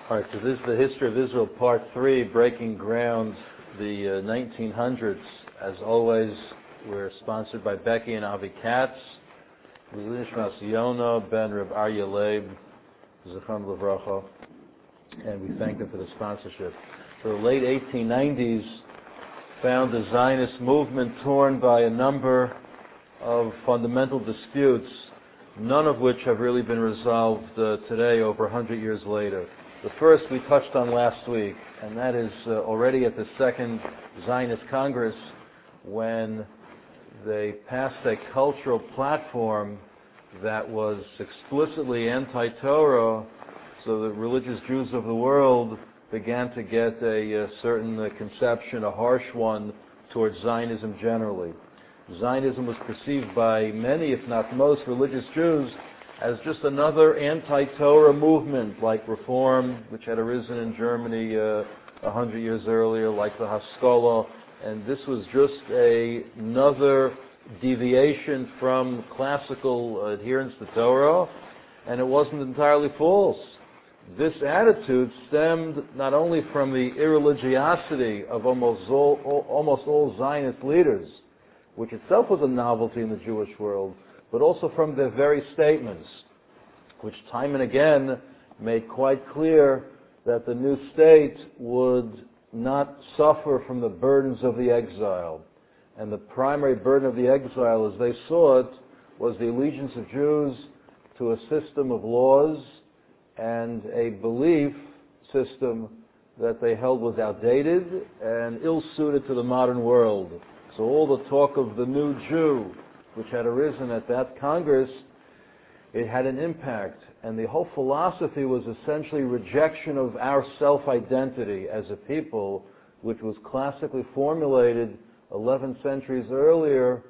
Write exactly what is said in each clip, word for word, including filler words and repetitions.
All right, so this is the History of Israel, Part three, Breaking Ground, the uh, nineteen hundreds. As always, we're sponsored by Becky and Avi Katz, Nishmas Yona, Ben Reb Aryeh Leib, Zechron Levracha, and we thank them for the sponsorship. The late eighteen nineties found the Zionist movement torn by a number of fundamental disputes, none of which have really been resolved uh, today, over one hundred years later. The first we touched on last week, and that is uh, already at the Second Zionist Congress, when they passed a cultural platform that was explicitly anti-Torah, so the religious Jews of the world began to get a, a certain uh, conception, a harsh one, towards Zionism generally. Zionism was perceived by many, if not most, religious Jews as just another anti-Torah movement, like Reform, which had arisen in Germany uh, a hundred years earlier, like the Haskalah, and this was just a, another deviation from classical adherence to Torah, and it wasn't entirely false. This attitude stemmed not only from the irreligiosity of almost all, all, almost all Zionist leaders, which itself was a novelty in the Jewish world, but also from their very statements, which time and again made quite clear that the new state would not suffer from the burdens of the exile. And the primary burden of the exile, as they saw it, was the allegiance of Jews to a system of laws and a belief system that they held was outdated and ill-suited to the modern world. So all the talk of the new Jew, which had arisen at that Congress, it had an impact. And the whole philosophy was essentially rejection of our self-identity as a people, which was classically formulated eleven centuries earlier,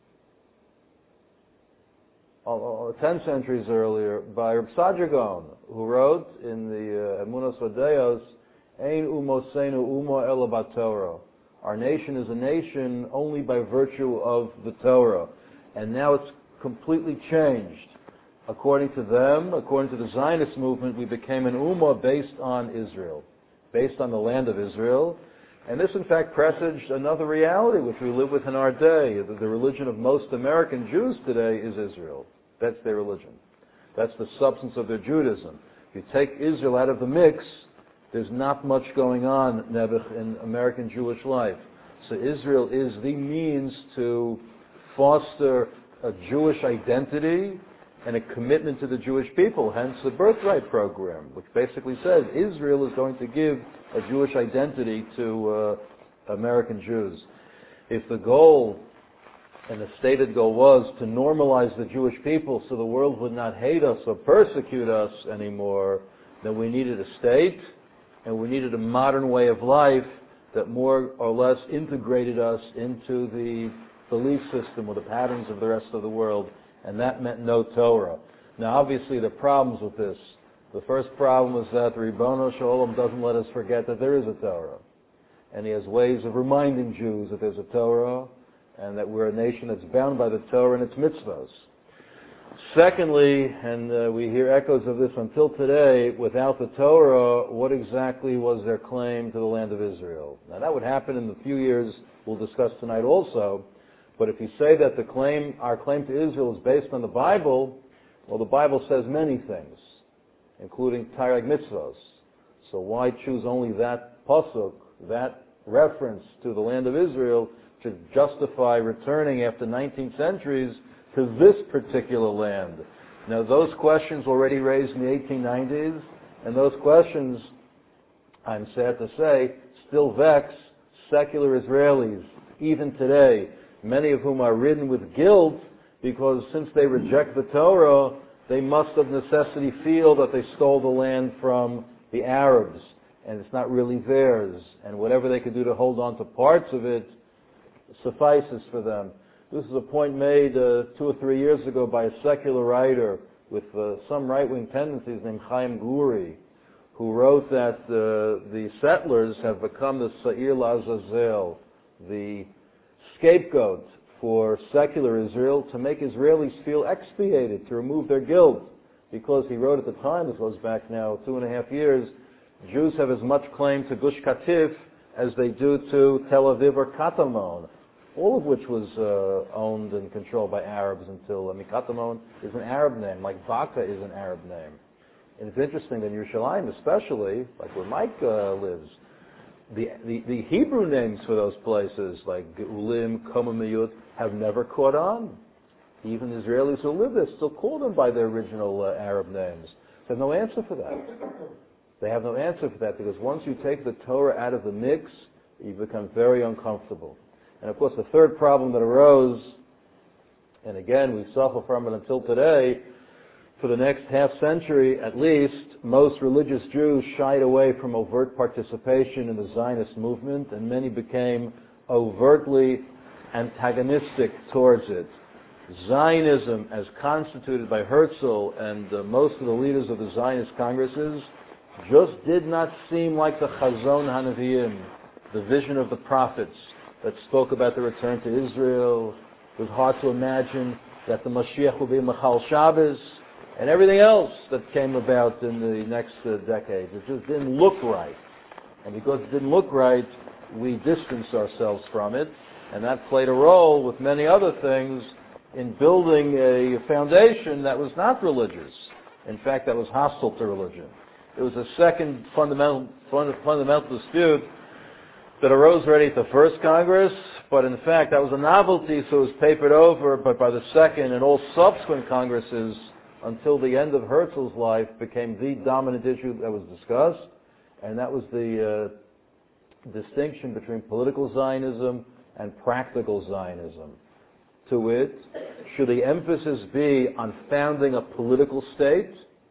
uh, ten centuries earlier, by Reb Saadia Gaon, who wrote in the uh, Emunos Vadeos, Ein umosenu umo ela b'Torah. Our nation is a nation only by virtue of the Torah. And now it's completely changed. According to them, according to the Zionist movement, we became an ummah based on Israel, based on the land of Israel. And this, in fact, presaged another reality which we live with in our day. The, the religion of most American Jews today is Israel. That's their religion. That's the substance of their Judaism. If you take Israel out of the mix, there's not much going on, Nebuch, in American Jewish life. So Israel is the means to foster a Jewish identity and a commitment to the Jewish people, hence the Birthright Program, which basically says Israel is going to give a Jewish identity to uh, American Jews. If the goal, and the stated goal was, to normalize the Jewish people so the world would not hate us or persecute us anymore, then we needed a state, and we needed a modern way of life that more or less integrated us into the belief system or the patterns of the rest of the world, and that meant no Torah. Now, obviously, there are problems with this. The first problem is that the Ribbono Shel Olam doesn't let us forget that there is a Torah, and he has ways of reminding Jews that there's a Torah, and that we're a nation that's bound by the Torah and its mitzvahs. Secondly, and uh, we hear echoes of this until today, without the Torah, what exactly was their claim to the land of Israel? Now, that would happen in the few years we'll discuss tonight also. But if you say that the claim, our claim to Israel is based on the Bible, well, the Bible says many things, including Taryag Mitzvos. So why choose only that pasuk, that reference to the land of Israel, to justify returning after nineteen centuries to this particular land? Now, those questions were already raised in the eighteen nineties, and those questions, I'm sad to say, still vex secular Israelis, even today, many of whom are ridden with guilt because since they reject the Torah, they must of necessity feel that they stole the land from the Arabs, and it's not really theirs, and whatever they could do to hold on to parts of it suffices for them. This is a point made uh, two or three years ago by a secular writer with uh, some right-wing tendencies named Chaim Guri, who wrote that uh, the settlers have become the Sa'ir L'Azazel, the scapegoat for secular Israel, to make Israelis feel expiated, to remove their guilt. Because he wrote at the time, this goes back now two and a half years, Jews have as much claim to Gush Katif as they do to Tel Aviv or Katamon, all of which was uh, owned and controlled by Arabs until, I mean, Katamon is an Arab name, like Baka is an Arab name. And it's interesting that in Yerushalayim, especially, like where Mike uh, lives, the, the the Hebrew names for those places, like Geulim, Komamiyut, have never caught on. Even Israelis who live there still call them by their original uh, Arab names. They have no answer for that. They have no answer for that because once you take the Torah out of the mix, you become very uncomfortable. And of course, the third problem that arose, and again, we suffer from it until today, for the next half century at least, most religious Jews shied away from overt participation in the Zionist movement, and many became overtly antagonistic towards it. Zionism, as constituted by Herzl and uh, most of the leaders of the Zionist congresses, just did not seem like the Chazon HaNevi'im, the vision of the prophets that spoke about the return to Israel. It was hard to imagine that the Mashiach would be Machal Shabbos, and everything else that came about in the next uh, decades. It just didn't look right. And because it didn't look right, we distanced ourselves from it, and that played a role with many other things in building a foundation that was not religious. In fact, that was hostile to religion. It was a second fundamental, fund, fundamental dispute that arose already at the first Congress, but in fact that was a novelty, so it was papered over, but by the second and all subsequent Congresses until the end of Herzl's life became the dominant issue that was discussed, and that was the uh, distinction between political Zionism and practical Zionism. To wit, should the emphasis be on founding a political state,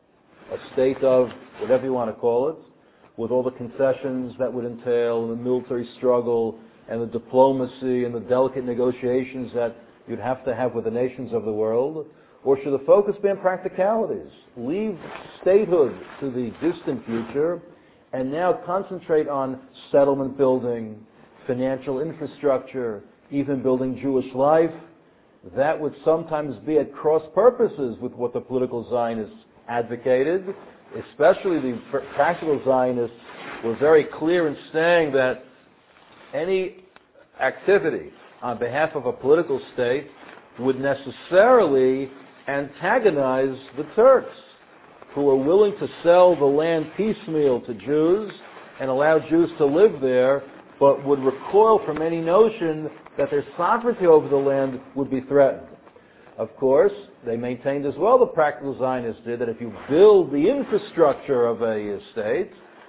a state of whatever you want to call it, with all the concessions that would entail, and the military struggle, and the diplomacy, and the delicate negotiations that you'd have to have with the nations of the world? Or should the focus be on practicalities? Leave statehood to the distant future, and now concentrate on settlement building, financial infrastructure, even building Jewish life. That would sometimes be at cross purposes with what the political Zionists advocated. Especially the practical Zionists were very clear in saying that any activity on behalf of a political state would necessarily antagonize the Turks, who were willing to sell the land piecemeal to Jews and allow Jews to live there, but would recoil from any notion that their sovereignty over the land would be threatened. Of course, they maintained as well, the practical Zionists did, that if you build the infrastructure of a state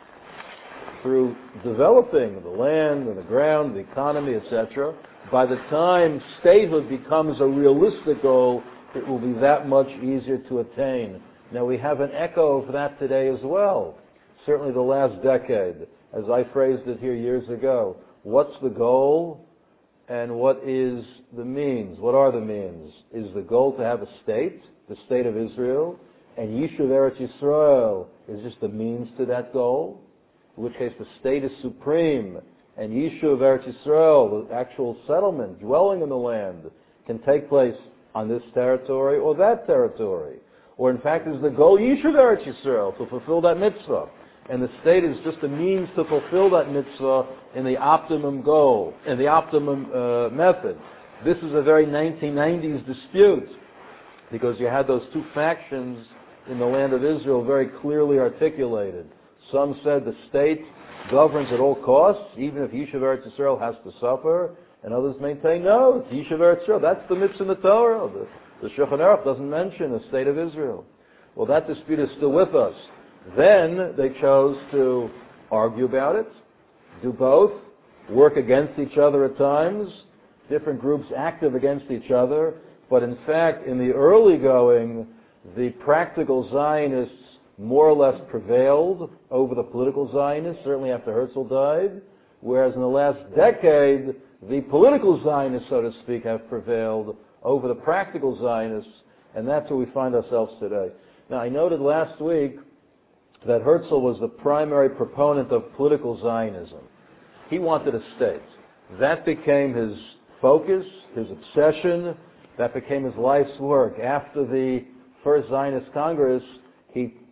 through developing the land and the ground, the economy, et cetera, by the time statehood becomes a realistic goal, it will be that much easier to attain. Now, we have an echo of that today as well. Certainly the last decade, as I phrased it here years ago. What's the goal? And what is the means? What are the means? Is the goal to have a state, the state of Israel, and Yishuv Eretz Yisrael is just the means to that goal, in which case the state is supreme, and Yishuv Eretz Yisrael, the actual settlement, dwelling in the land, can take place on this territory or that territory. Or in fact, is the goal Yishuv Eretz Yisrael, to fulfill that mitzvah. And the state is just a means to fulfill that mitzvah in the optimum goal, in the optimum uh, method. This is a very nineteen nineties dispute, because you had those two factions in the land of Israel very clearly articulated. Some said the state governs at all costs, even if Yishuv Eretz Yisrael has to suffer, and others maintain, no, it's Yishuv Eretz Yisrael. That's the mitzvah in the Torah. The, the Shulchan Aruch doesn't mention the state of Israel. Well, that dispute is still with us. Then they chose to argue about it, do both, work against each other at times, different groups active against each other, but in fact, in the early going, the practical Zionists more or less prevailed over the political Zionists, certainly after Herzl died, whereas in the last decade, the political Zionists, so to speak, have prevailed over the practical Zionists, and that's where we find ourselves today. Now, I noted last week that Herzl was the primary proponent of political Zionism. He wanted a state. That became his focus, his obsession. That became his life's work. After the first Zionist Congress, he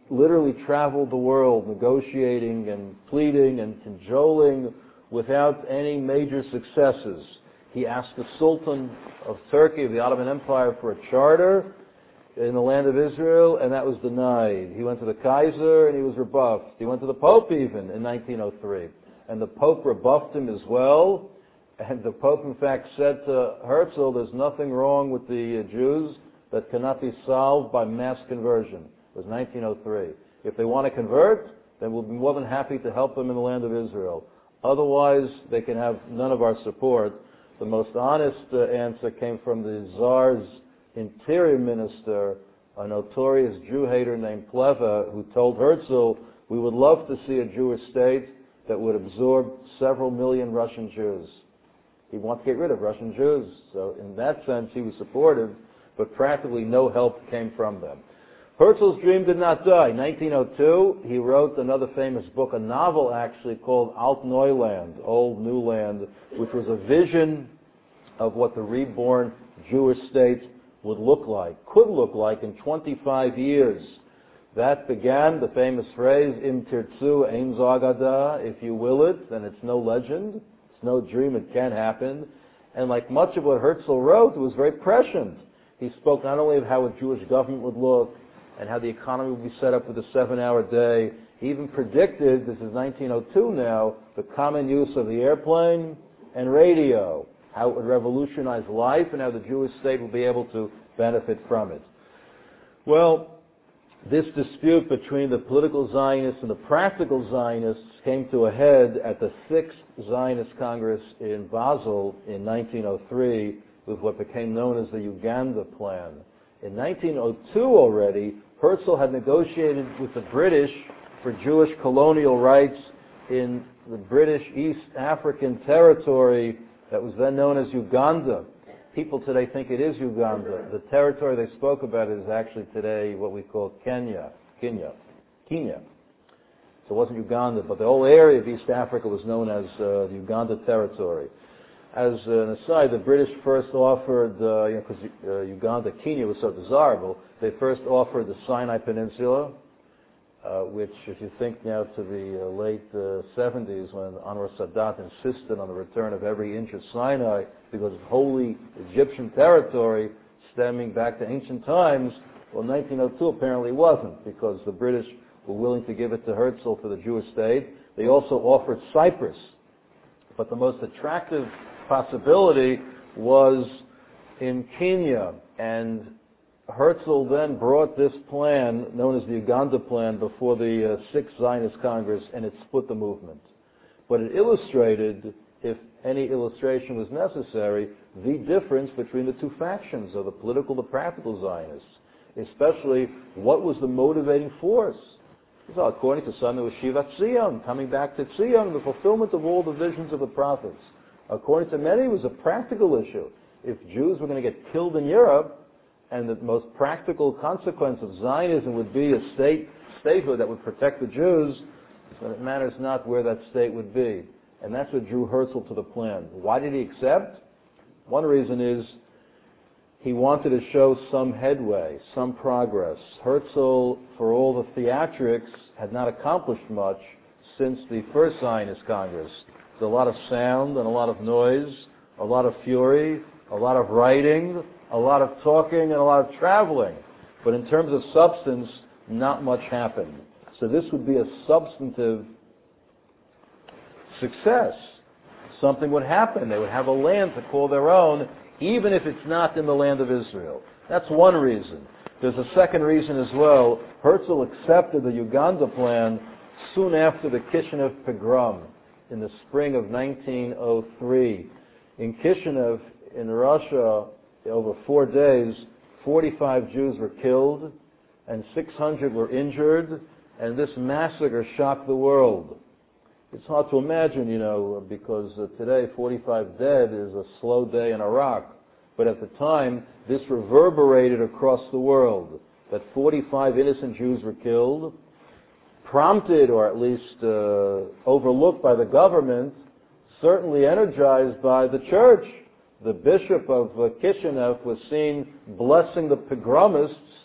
literally traveled the world negotiating and pleading and cajoling without any major successes. He asked the Sultan of Turkey, of the Ottoman Empire, for a charter in the land of Israel, and that was denied. He went to the Kaiser, and he was rebuffed. He went to the Pope even in nineteen oh three, and the Pope rebuffed him as well. And the Pope, in fact, said to Herzl, there's nothing wrong with the uh, Jews that cannot be solved by mass conversion. It was nineteen oh three. If they want to convert, then we'll be more than happy to help them in the land of Israel. Otherwise, they can have none of our support. The most honest uh, answer came from the Tsar's interior minister, a notorious Jew-hater named Pleva, who told Herzl, we would love to see a Jewish state that would absorb several million Russian Jews. He wanted to get rid of Russian Jews. So in that sense, he was supportive, but practically no help came from them. Herzl's dream did not die. In nineteen oh two, he wrote another famous book, a novel actually, called Alt Neuland, Old New Land, which was a vision of what the reborn Jewish state would look like, could look like in twenty-five years. That began the famous phrase, Im tirtzu ein zagada, if you will it, then it's no legend, it's no dream, it can happen. And like much of what Herzl wrote, it was very prescient. He spoke not only of how a Jewish government would look, and how the economy would be set up with a seven-hour day. He even predicted, this is nineteen oh two now, the common use of the airplane and radio, how it would revolutionize life and how the Jewish state would be able to benefit from it. Well, this dispute between the political Zionists and the practical Zionists came to a head at the Sixth Zionist Congress in Basel in nineteen oh three with what became known as the Uganda Plan. In nineteen oh two already, Herzl had negotiated with the British for Jewish colonial rights in the British East African territory that was then known as Uganda. People today think it is Uganda. The territory they spoke about is actually today what we call Kenya. Kenya. Kenya. So it wasn't Uganda, but the whole area of East Africa was known as uh, the Uganda territory. As an aside, the British first offered, uh, you know, because uh, Uganda, Kenya was so desirable, they first offered the Sinai Peninsula, uh, which, if you think now to the uh, late uh, seventies, when Anwar Sadat insisted on the return of every inch of Sinai because of holy Egyptian territory stemming back to ancient times, well, nineteen oh two apparently wasn't, because the British were willing to give it to Herzl for the Jewish state. They also offered Cyprus. But the most attractive possibility was in Kenya, and Herzl then brought this plan, known as the Uganda Plan, before the uh, Sixth Zionist Congress, and it split the movement. But it illustrated, if any illustration was necessary, the difference between the two factions of the political, the practical Zionists, especially what was the motivating force. So according to some, it was Shivat Zion, coming back to Zion, the fulfillment of all the visions of the prophets. According to many, it was a practical issue. If Jews were going to get killed in Europe, and the most practical consequence of Zionism would be a state statehood that would protect the Jews, then it matters not where that state would be. And that's what drew Herzl to the plan. Why did he accept? One reason is he wanted to show some headway, some progress. Herzl, for all the theatrics, had not accomplished much since the first Zionist Congress. There's a lot of sound and a lot of noise, a lot of fury, a lot of writing, a lot of talking, and a lot of traveling. But in terms of substance, not much happened. So this would be a substantive success. Something would happen. They would have a land to call their own, even if it's not in the land of Israel. That's one reason. There's a second reason as well. Herzl accepted the Uganda Plan soon after the Kishinev pogrom in the spring of nineteen oh three. In Kishinev, in Russia, over four days, forty-five Jews were killed and six hundred were injured, and this massacre shocked the world. It's hard to imagine, you know, because uh, today forty-five dead is a slow day in Iraq. But at the time, this reverberated across the world, that forty-five innocent Jews were killed, prompted or at least uh, overlooked by the government, certainly energized by the church. The bishop of uh, Kishinev was seen blessing the pogromists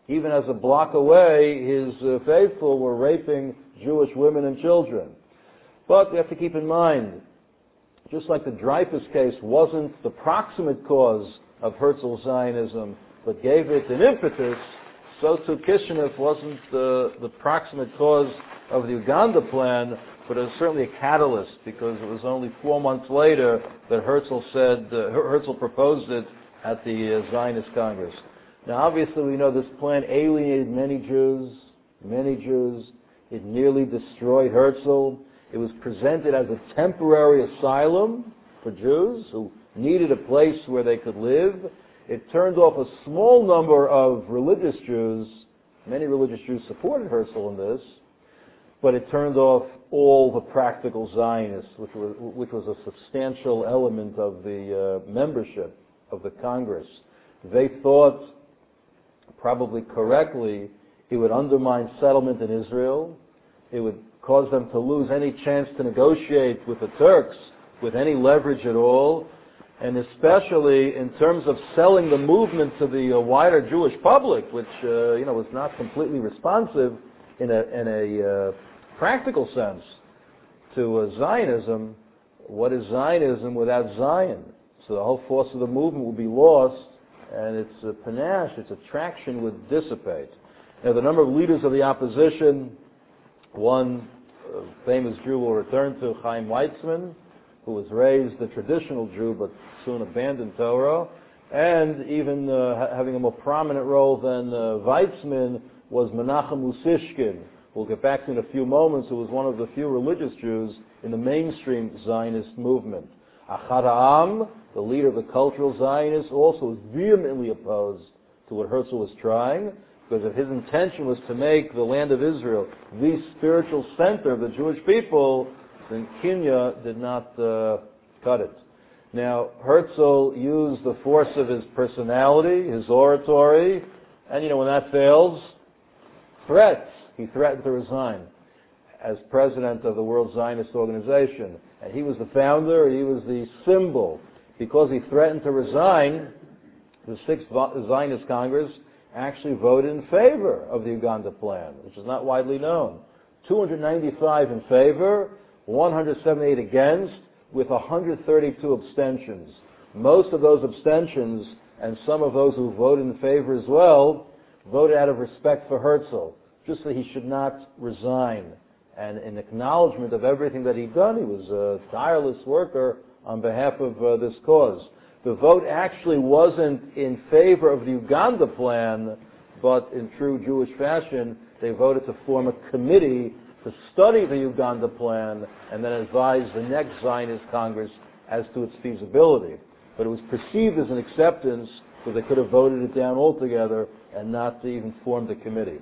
Even as a block away, his uh, faithful were raping Jewish women and children. But we have to keep in mind, just like the Dreyfus case wasn't the proximate cause of Herzl's Zionism, but gave it an impetus, so too Kishinev wasn't the, the proximate cause of the Uganda plan, but it was certainly a catalyst, because it was only four months later that Herzl said, uh, Herzl proposed it at the uh, Zionist Congress. Now obviously we know this plan alienated many Jews, many Jews. It nearly destroyed Herzl. It was presented as a temporary asylum for Jews who needed a place where they could live. It turned off a small number of religious Jews. Many religious Jews supported Herzl in this, but it turned off all the practical Zionists, which was, which was a substantial element of the uh, membership of the Congress. They thought, probably correctly, it would undermine settlement in Israel. It would cause them to lose any chance to negotiate with the Turks with any leverage at all, and especially in terms of selling the movement to the uh, wider Jewish public, which uh, you know was not completely responsive in a, in a uh, practical sense to uh, Zionism. What is Zionism without Zion? So the whole force of the movement would be lost, and its uh, panache, its attraction would dissipate. Now, the number of leaders of the opposition, one uh, famous Jew will return to, Chaim Weizmann, who was raised a traditional Jew but soon abandoned Torah, and even uh, ha- having a more prominent role than uh, Weizmann was Menachem Usishkin. We'll get back to in a few moments, who was one of the few religious Jews in the mainstream Zionist movement. Achad Ha'am, the leader of the cultural Zionists, also was vehemently opposed to what Herzl was trying, because if his intention was to make the land of Israel the spiritual center of the Jewish people, then Kinya did not uh, cut it. Now, Herzl used the force of his personality, his oratory, and you know, when that fails, threats. He threatened to resign as president of the World Zionist Organization. And he was the founder, he was the symbol. Because he threatened to resign, the Sixth Zionist Congress actually voted in favor of the Uganda plan, which is not widely known. two hundred ninety-five in favor, one hundred seventy-eight against, with one hundred thirty-two abstentions. Most of those abstentions, and some of those who voted in favor as well, voted out of respect for Herzl, just that he should not resign. And in acknowledgement of everything that he'd done, he was a tireless worker on behalf of uh, this cause. The vote actually wasn't in favor of the Uganda plan, but in true Jewish fashion, they voted to form a committee to study the Uganda plan and then advise the next Zionist Congress as to its feasibility. But it was perceived as an acceptance, so they could have voted it down altogether and not even formed a committee.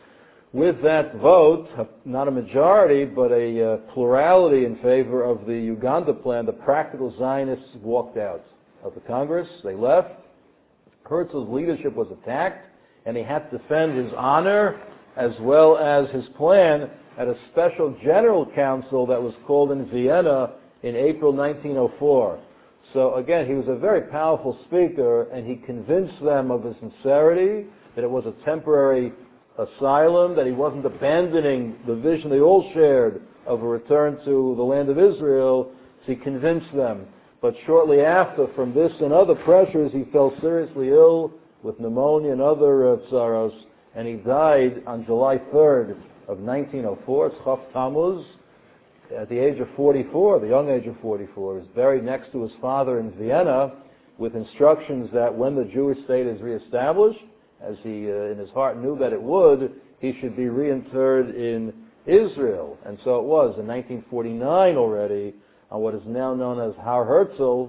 With that vote, not a majority, but a uh, plurality in favor of the Uganda plan, the practical Zionists walked out of the Congress. They left. Herzl's leadership was attacked, and he had to defend his honor as well as his plan at a special general council that was called in Vienna in April nineteen oh four. So again, he was a very powerful speaker, and he convinced them of his sincerity, that it was a temporary asylum, that he wasn't abandoning the vision they all shared of a return to the land of Israel. So he convinced them. But shortly after, from this and other pressures, he fell seriously ill with pneumonia and other uh, tsaros, and he died on July third of nineteen oh four. It's Chaf Tammuz, at the age of forty-four, the young age of forty-four. He was buried next to his father in Vienna with instructions that when the Jewish state is reestablished, as he uh, in his heart knew that it would, he should be reinterred in Israel. And so it was in nineteen forty-nine already, on what is now known as Har Herzl.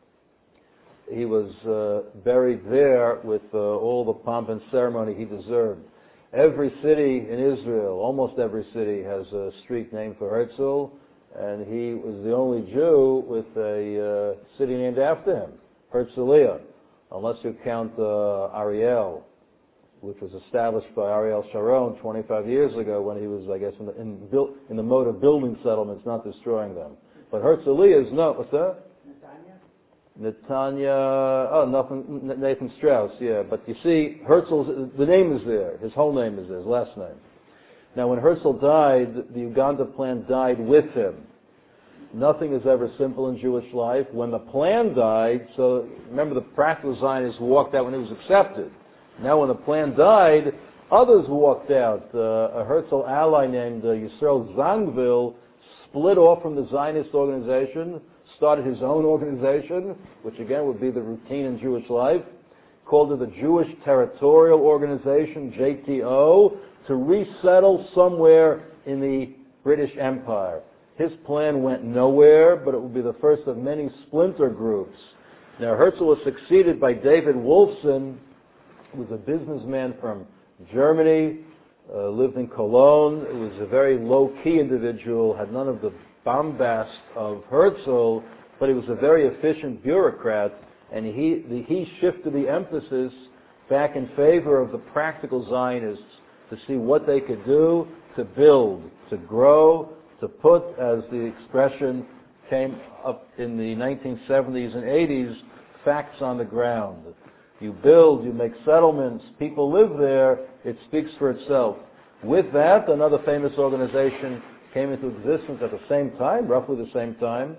He was uh, buried there with uh, all the pomp and ceremony he deserved. Every city in Israel, almost every city, has a street named for Herzl, and he was the only Jew with a uh, city named after him, Herzliya, unless you count uh, Ariel, which was established by Ariel Sharon twenty-five years ago when he was, I guess, in the, in, build, in the mode of building settlements, not destroying them. But Herzliya is no, what's that? Netanya, oh, nothing, Nathan Strauss, yeah. But you see, Herzl's, the name is there. His whole name is there, his last name. Now, when Herzl died, the Uganda plan died with him. Nothing is ever simple in Jewish life. When the plan died, so remember the practical Zionists walked out when it was accepted. Now when the plan died, others walked out. Uh, a Herzl ally named uh, Yisrael Zangvil split off from the Zionist organization, started his own organization, which again would be the routine in Jewish life, called it the Jewish Territorial Organization, J T O, to resettle somewhere in the British Empire. His plan went nowhere, but it will be the first of many splinter groups. Now, Herzl was succeeded by David Wolfson, who was a businessman from Germany, uh, lived in Cologne. He was a very low-key individual, had none of the bombast of Herzl, but he was a very efficient bureaucrat, and he, the, he shifted the emphasis back in favor of the practical Zionists to see what they could do to build, to grow, to put, as the expression came up in the nineteen seventies and eighties, facts on the ground. You build, you make settlements, people live there, it speaks for itself. With that, another famous organization came into existence at the same time, roughly the same time.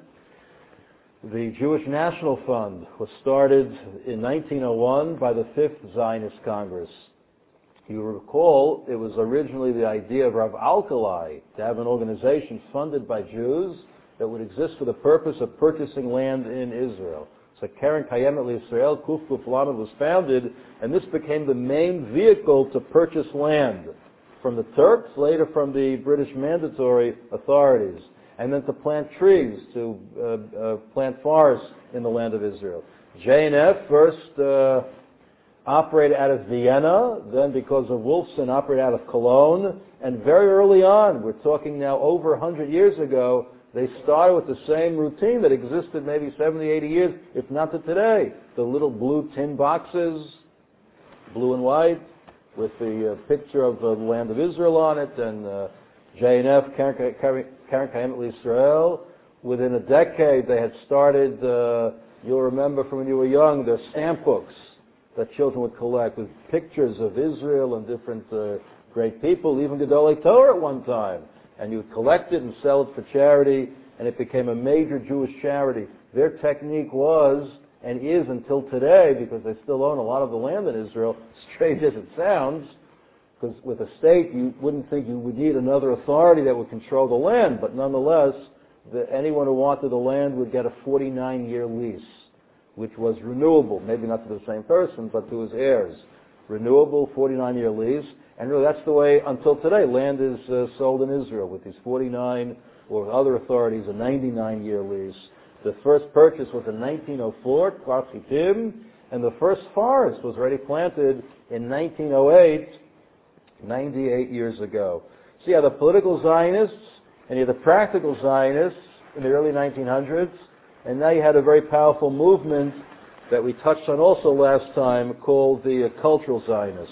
The Jewish National Fund was started in nineteen oh one by the Fifth Zionist Congress. You recall, it was originally the idea of Rav Alkali to have an organization funded by Jews that would exist for the purpose of purchasing land in Israel. So Keren Kayemet L'Yisrael, Kuf Kuf Lamed, was founded, and this became the main vehicle to purchase land from the Turks, later from the British mandatory authorities, and then to plant trees, to uh, uh, plant forests in the land of Israel. J N F first uh, operated out of Vienna, then because of Wolfson operated out of Cologne, and very early on, we're talking now over one hundred years ago, they started with the same routine that existed maybe seventy, eighty years, if not to today. The little blue tin boxes, blue and white, with the uh, picture of the land of Israel on it, and uh, J N F, Keren Kayemet L'Yisrael. Within a decade, they had started, uh, you'll remember from when you were young, the stamp books that children would collect with pictures of Israel and different uh, great people, even Gedolei Torah at one time. And you would collect it and sell it for charity, and it became a major Jewish charity. Their technique was, and is until today, because they still own a lot of the land in Israel, strange as it sounds, because with a state, you wouldn't think you would need another authority that would control the land, but nonetheless, the, anyone who wanted the land would get a forty-nine year lease, which was renewable, maybe not to the same person, but to his heirs. Renewable, forty-nine year lease, and really that's the way, until today, land is uh, sold in Israel, with these forty-nine, or other authorities, a ninety-nine year lease. The first purchase was in nineteen oh four, Kfar Chitim, and the first forest was already planted in nineteen oh eight, ninety-eight years ago. So you have the political Zionists, and you have the practical Zionists in the early nineteen hundreds, and now you had a very powerful movement that we touched on also last time called the uh, cultural Zionists.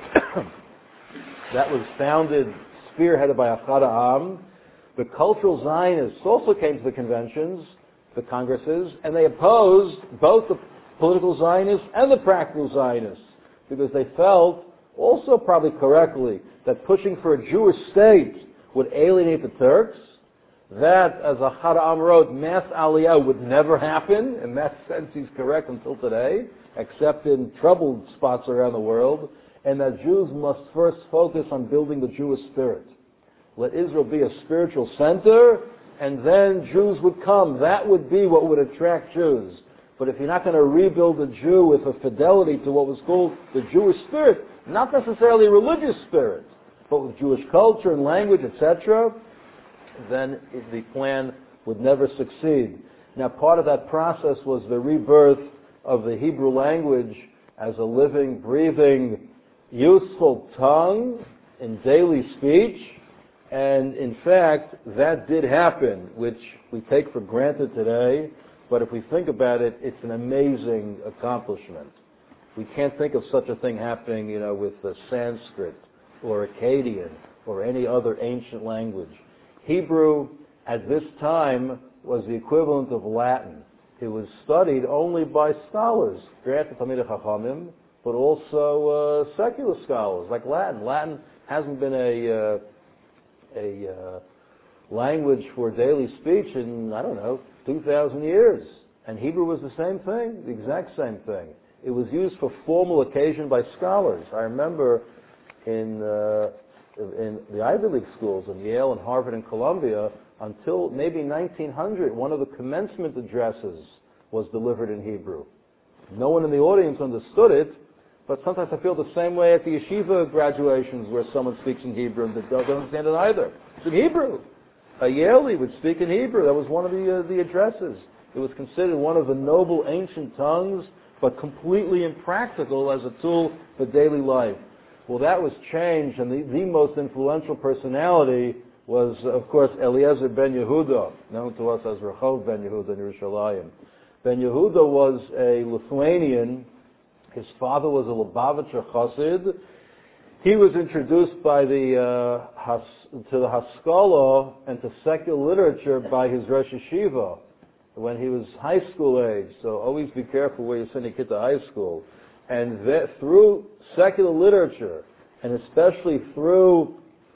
That was founded, spearheaded by Achad Ha'am. The cultural Zionists also came to the conventions, the congresses, and they opposed both the political Zionists and the practical Zionists, because they felt, also probably correctly, that pushing for a Jewish state would alienate the Turks, that, as Achad Ha'am wrote, mass aliyah would never happen. In that sense, he's correct until today, except in troubled spots around the world, and that Jews must first focus on building the Jewish spirit. Let Israel be a spiritual center, and then Jews would come. That would be what would attract Jews. But if you're not going to rebuild a Jew with a fidelity to what was called the Jewish spirit, not necessarily a religious spirit, but with Jewish culture and language, et cetera, then the plan would never succeed. Now, part of that process was the rebirth of the Hebrew language as a living, breathing, useful tongue in daily speech, and in fact, that did happen, which we take for granted today, but if we think about it, it's an amazing accomplishment. We can't think of such a thing happening, you know, with uh, Sanskrit or Akkadian or any other ancient language. Hebrew, at this time, was the equivalent of Latin. it was studied only by scholars, granted Talmidei Chachamim, but also uh, secular scholars, like Latin. Latin hasn't been a, uh, a uh, language for daily speech in, I don't know, two thousand years. And Hebrew was the same thing, the exact same thing. It was used for formal occasion by scholars. I remember in, uh, in the Ivy League schools, in Yale and Harvard and Columbia, until maybe nineteen hundred, one of the commencement addresses was delivered in Hebrew. No one in the audience understood it, but sometimes I feel the same way at the yeshiva graduations where someone speaks in Hebrew and they don't understand it either. It's in Hebrew. A Yaley would speak in Hebrew. That was one of the, uh, the addresses. It was considered one of the noble ancient tongues, but completely impractical as a tool for daily life. Well, that was changed, and the, the most influential personality was, of course, Eliezer ben Yehuda, known to us as Rehov ben Yehuda in Yerushalayim. Ben Yehuda was a Lithuanian. His father was a Lubavitcher Chassid. He was introduced by the uh, has, to the Haskalah and to secular literature by his Rosh Yeshiva when he was high school age. So always be careful where you send a kid to high school. And that, through secular literature, and especially through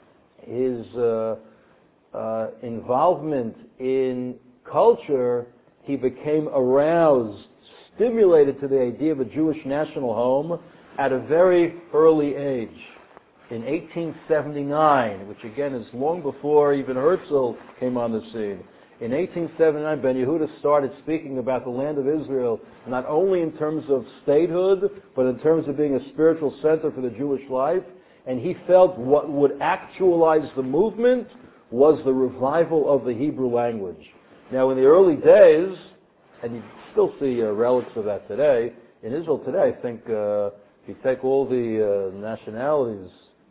his uh, uh, involvement in culture, he became aroused, stimulated to the idea of a Jewish national home at a very early age. In eighteen seventy-nine, which again is long before even Herzl came on the scene, in eighteen seventy-nine, Ben Yehuda started speaking about the land of Israel, not only in terms of statehood, but in terms of being a spiritual center for the Jewish life. And he felt what would actualize the movement was the revival of the Hebrew language. Now, in the early days, and you still see uh, relics of that today, in Israel today, I think uh, if you take all the uh, nationalities,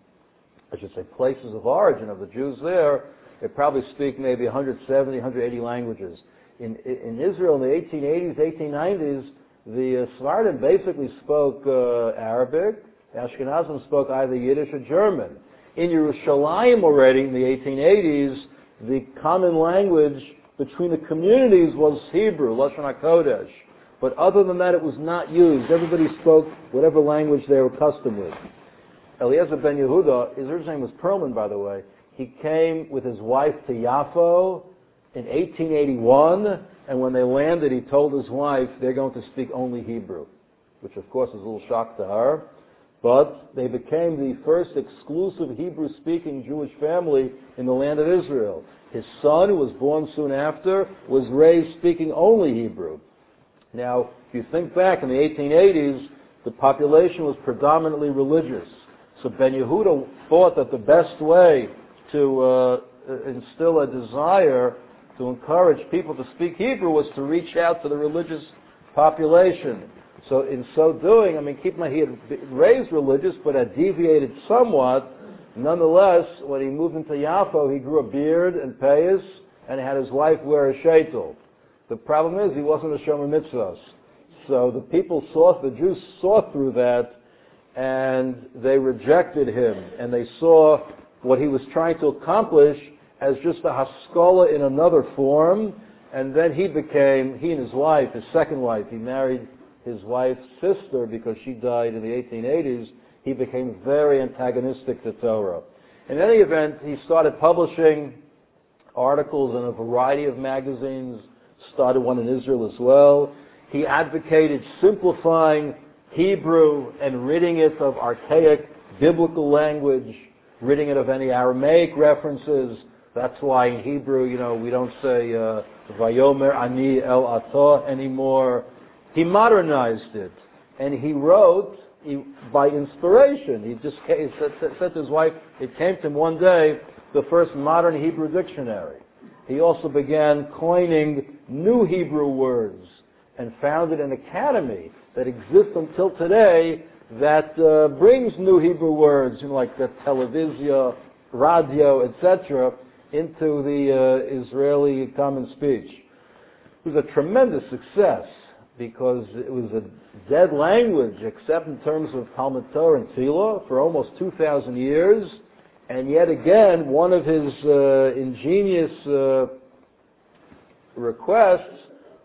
I should say places of origin of the Jews there, they probably speak maybe one hundred seventy, one hundred eighty languages. In, in Israel in the eighteen eighties, eighteen nineties, the uh, Sephardim basically spoke uh, Arabic. The Ashkenazim spoke either Yiddish or German. In Yerushalayim already in the eighteen eighties, the common language between the communities was Hebrew, Lashon HaKodesh. But other than that, it was not used. Everybody spoke whatever language they were accustomed with. Eliezer ben Yehuda, his original name was Perlman, by the way. He came with his wife to Yafo in eighteen eighty-one, and when they landed, he told his wife they're going to speak only Hebrew, which of course is a little shock to her. But they became the first exclusive Hebrew-speaking Jewish family in the land of Israel. His son, who was born soon after, was raised speaking only Hebrew. Now, if you think back in the eighteen eighties, the population was predominantly religious. So Ben Yehuda thought that the best way to uh, instill a desire to encourage people to speak Hebrew was to reach out to the religious population. So in so doing, I mean, keep in mind, he had raised religious, but had deviated somewhat. Nonetheless, when he moved into Yafo, he grew a beard and payas, and had his wife wear a sheitel. The problem is, he wasn't a shomer mitzvahs. So the people saw, the Jews saw through that, and they rejected him, and they saw what he was trying to accomplish as just a haskalah in another form, and then he became, he and his wife, his second wife, he married his wife's sister because she died in the eighteen eighties, he became very antagonistic to Torah. In any event, he started publishing articles in a variety of magazines, started one in Israel as well. He advocated simplifying Hebrew and ridding it of archaic biblical language, ridding it of any Aramaic references. That's why in Hebrew, you know, we don't say uh, Vayomer Ani El Atah anymore. He modernized it, and he wrote he, by inspiration. He just came, he said, said to his wife, it came to him one day, the first modern Hebrew dictionary. He also began coining new Hebrew words and founded an academy that exists until today that uh, brings new Hebrew words, you know, like the television, radio, et cetera, into the uh, Israeli common speech. It was a tremendous success because it was a dead language, except in terms of Talmud Torah and Tefillah, for almost two thousand years. And yet again, one of his uh, ingenious uh, requests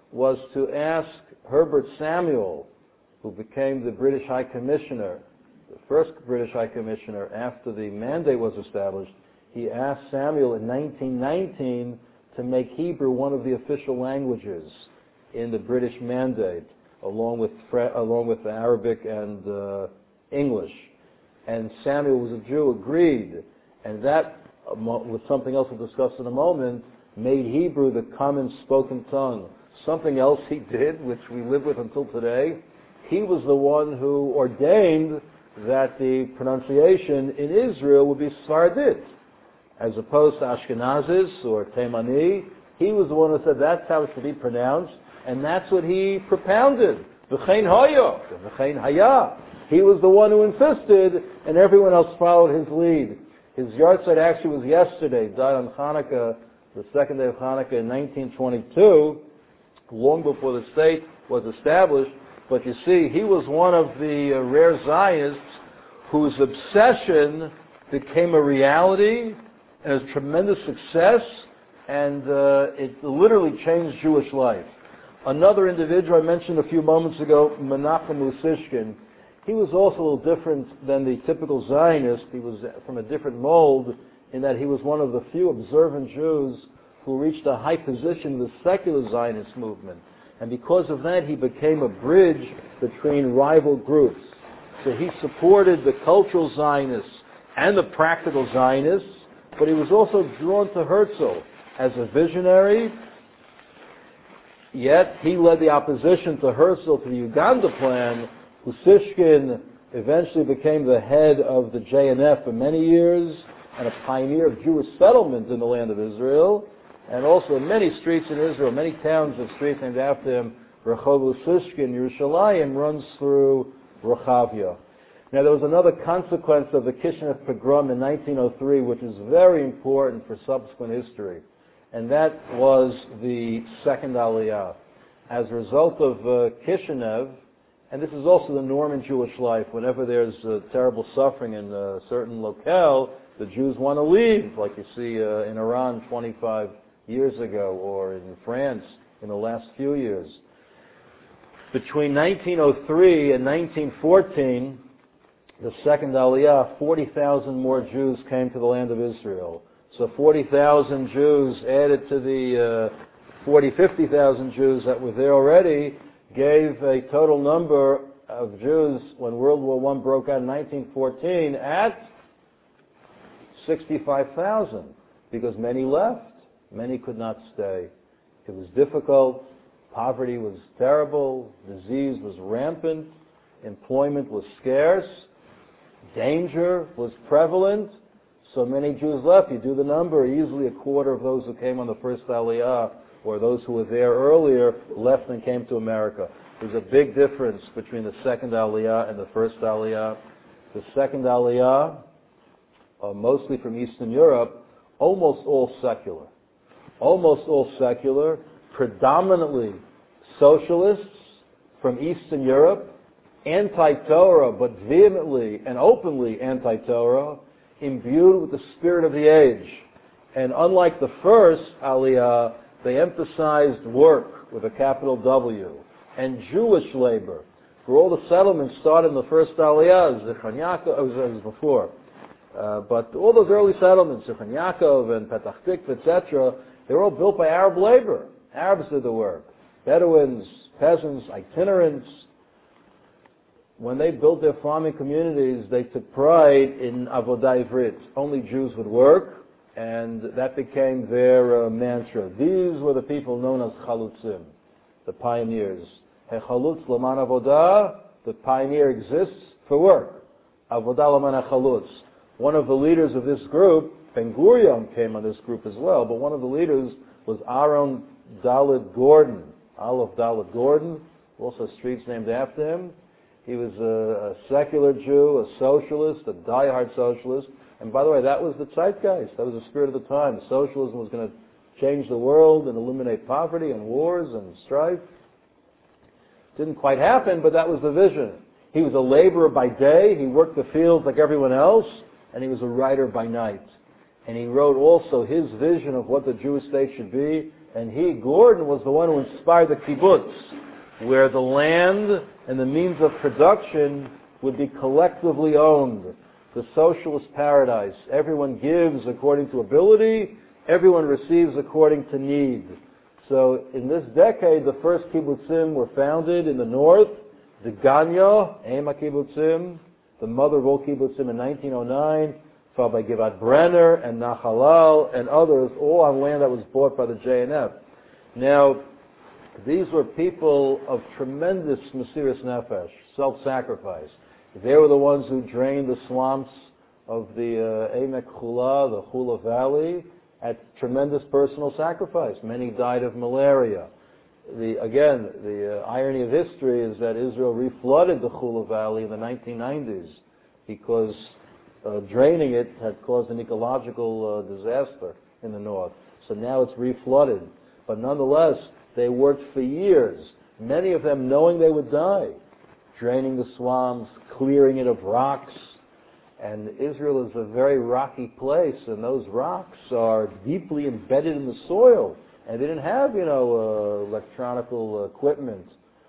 was to ask Herbert Samuel, who became the British High Commissioner, the first British High Commissioner after the mandate was established. He asked Samuel in nineteen nineteen to make Hebrew one of the official languages in the British mandate, along with along with Arabic and uh, English. And Samuel was a Jew, agreed, and that, with something else we'll discuss in a moment, made Hebrew the common spoken tongue. Something else he did, which we live with until today, he was the one who ordained that the pronunciation in Israel would be Sfardit, as opposed to Ashkenazis or Taimani. He was the one who said that's how it should be pronounced, and that's what he propounded. V'chein haya, v'chein haya. He was the one who insisted, and everyone else followed his lead. His yahrzeit actually was yesterday, died on Hanukkah, the second day of Hanukkah in nineteen twenty-two, long before the state was established. But you see, he was one of the uh, rare Zionists whose obsession became a reality and a tremendous success, and uh, it literally changed Jewish life. Another individual I mentioned a few moments ago, Menachem Usishkin, he was also a little different than the typical Zionist. He was from a different mold in that he was one of the few observant Jews who reached a high position in the secular Zionist movement. And because of that, he became a bridge between rival groups. So he supported the cultural Zionists and the practical Zionists, but he was also drawn to Herzl as a visionary. Yet he led the opposition to Herzl to the Uganda plan. Usishkin eventually became the head of the J N F for many years and a pioneer of Jewish settlement in the land of Israel. And also many streets in Israel, many towns have streets named after him. Rehov Usishkin, Yerushalayim, runs through Rehavia. Now there was another consequence of the Kishinev pogrom in nineteen oh three, which is very important for subsequent history, and that was the second Aliyah. As a result of uh, Kishinev, and this is also the norm in Jewish life, whenever there's uh, terrible suffering in a certain locale, the Jews want to leave, like you see uh, in Iran twenty-five years ago, or in France in the last few years. Between nineteen oh three and nineteen fourteen, the second Aliyah, forty thousand more Jews came to the land of Israel. So forty thousand Jews added to the uh, forty, fifty thousand Jews that were there already gave a total number of Jews when World War One broke out in nineteen fourteen at sixty-five thousand, because many left. Many could not stay. It was difficult. Poverty was terrible. Disease was rampant. Employment was scarce. Danger was prevalent. So many Jews left. You do the number, easily a quarter of those who came on the first Aliyah, or those who were there earlier, left and came to America. There's a big difference between the second Aliyah and the first Aliyah. The second Aliyah, uh, mostly from Eastern Europe, almost all secular. Almost all secular, predominantly socialists from Eastern Europe, anti-Torah, but vehemently and openly anti-Torah, imbued with the spirit of the age. And unlike the first Aliyah, they emphasized work with a capital W and Jewish labor. For all the settlements started in the first Aliyah, Zichron Yaakov, it was before. Uh, but all those early settlements, Zichron Yaakov and Petach Tikva, et cetera, they were all built by Arab labor. Arabs did the work. Bedouins, peasants, itinerants. When they built their farming communities, they took pride in Avodah Ivrit. Only Jews would work, and that became their uh, mantra. These were the people known as Chalutzim, the pioneers. Hechalutz Laman Avodah, the pioneer exists for work. Avodah Laman Hechalutz. One of the leaders of this group, Ben Gurion came on this group as well, but one of the leaders was Aaron Dalit Gordon. Aleph Dalit Gordon, also streets named after him. He was a, a secular Jew, a socialist, a diehard socialist. And by the way, that was the zeitgeist. That was the spirit of the time. Socialism was going to change the world and eliminate poverty and wars and strife. Didn't quite happen, but that was the vision. He was a laborer by day. He worked the fields like everyone else, and he was a writer by night. and he wrote also his vision of what the Jewish state should be. And he, Gordon, was the one who inspired the kibbutz, where the land and the means of production would be collectively owned. The socialist paradise. Everyone gives according to ability, everyone receives according to need. So in this decade, the first kibbutzim were founded in the north, the Ganya, Ema kibbutzim, the mother of all kibbutzim in nineteen oh nine, followed by Givat Brenner and Nachalal and others, all on land that was bought by the J N F. Now, these were people of tremendous Mesiras Nefesh, self-sacrifice. They were the ones who drained the swamps of the uh, Emek Chula, the Chula Valley, at tremendous personal sacrifice. Many died of malaria. The, again, the uh, irony of history is that Israel reflooded the Chula Valley in the nineteen nineties because uh, draining it had caused an ecological uh, disaster in the north. So now it's reflooded. But nonetheless, they worked for years, many of them knowing they would die, draining the swamps, clearing it of rocks. And Israel is a very rocky place, and those rocks are deeply embedded in the soil. And they didn't have, you know, uh, electronical equipment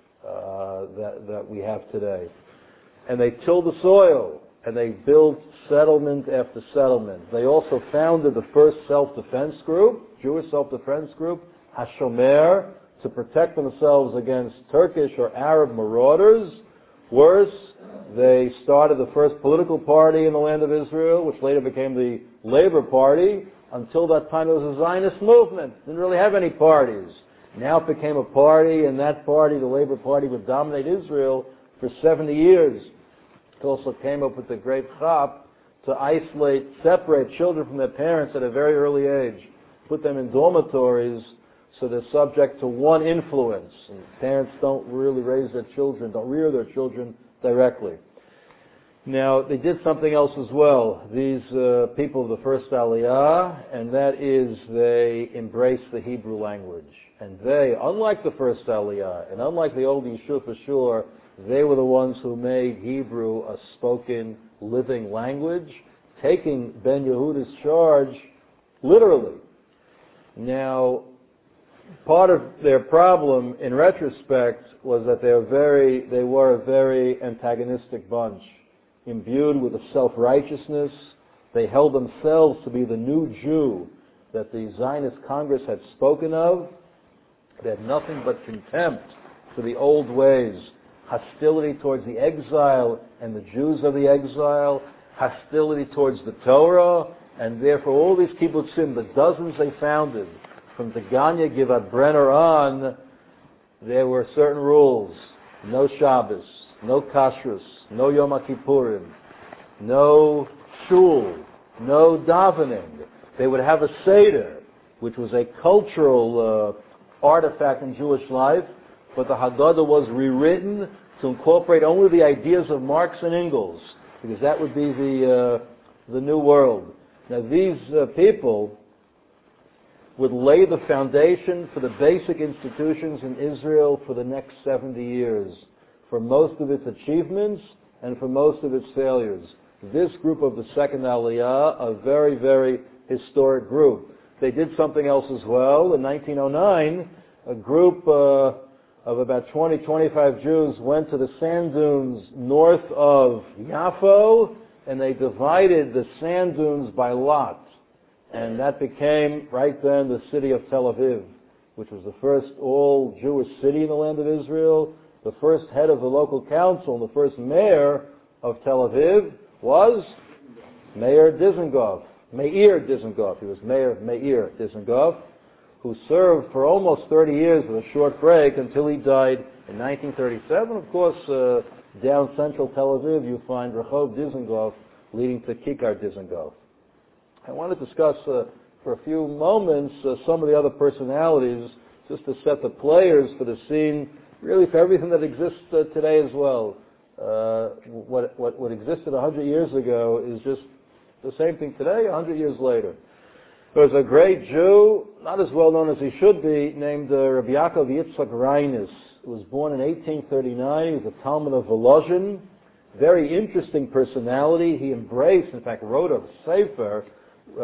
uh, that, that we have today. And they tilled the soil, and they built settlement after settlement. They also founded the first self-defense group, Jewish self-defense group, Hashomer, to protect themselves against Turkish or Arab marauders. Worse, they started the first political party in the land of Israel, which later became the Labor Party. Until that time, it was a Zionist movement. Didn't really have any parties. Now it became a party, and that party, the Labor Party, would dominate Israel for seventy years. It also came up with the great chap to isolate, separate children from their parents at a very early age, put them in dormitories so they're subject to one influence. And parents don't really raise their children, don't rear their children directly. Now, they did something else as well, these uh, people of the first Aliyah, and that is they embraced the Hebrew language. And they, unlike the first Aliyah, and unlike the old Yishuv Ashur, they were the ones who made Hebrew a spoken, living language, taking Ben Yehuda's charge literally. Now, part of their problem, in retrospect, was that they were very, they were a very antagonistic bunch, imbued with a self-righteousness. They held themselves to be the new Jew that the Zionist Congress had spoken of. They had nothing but contempt for the old ways, hostility towards the exile and the Jews of the exile, hostility towards the Torah, and therefore all these kibbutzim, the dozens they founded, from the Ganya Givat Brenner on, there were certain rules. No Shabbos, no Kashrus, no Yom Kippurim, no Shul, no davening. They would have a Seder, which was a cultural uh, artifact in Jewish life, but the Haggadah was rewritten to incorporate only the ideas of Marx and Engels, because that would be the, uh, the new world. Now these uh, people would lay the foundation for the basic institutions in Israel for the next seventy years, for most of its achievements and for most of its failures. This group of the second Aliyah, a very, very historic group. They did something else as well. In nineteen oh nine, a group uh, of about twenty, twenty-five Jews went to the sand dunes north of Yaffo, and they divided the sand dunes by lot. And that became, right then, the city of Tel Aviv, which was the first all-Jewish city in the land of Israel. The first head of the local council and the first mayor of Tel Aviv was Mayor Dizengoff. Meir Dizengoff. He was Mayor Meir Dizengoff, who served for almost thirty years with a short break until he died in nineteen thirty-seven. Of course, uh, down central Tel Aviv, you find Rehov Dizengoff leading to Kikar Dizengoff. I want to discuss uh, for a few moments uh, some of the other personalities, just to set the players for the scene, really for everything that exists uh, today as well. Uh, what, what, what existed one hundred years ago is just the same thing today, one hundred years later. There was a great Jew, not as well known as he should be, named uh, Rabbi Yaakov Yitzchak Reines. He was born in eighteen thirty-nine. He was a Talmud of Volozhin. Very interesting personality. He embraced, in fact, wrote a sefer uh,